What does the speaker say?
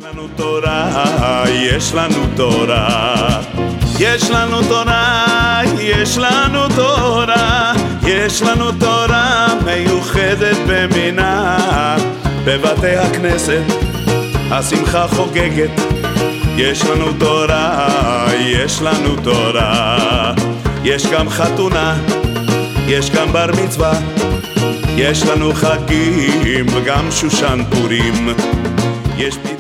לנו תורה, יש לנו תורה, יש לנו תורה, יש לנו תורה, יש לנו תורה מיוחדת במינה. בבתי הכנסת השמחה חוגגת, יש לנו תורה, יש לנו תורה. יש גם חתונה, יש גם בר מצווה, יש לנו חגים וגם שושן פורים. יש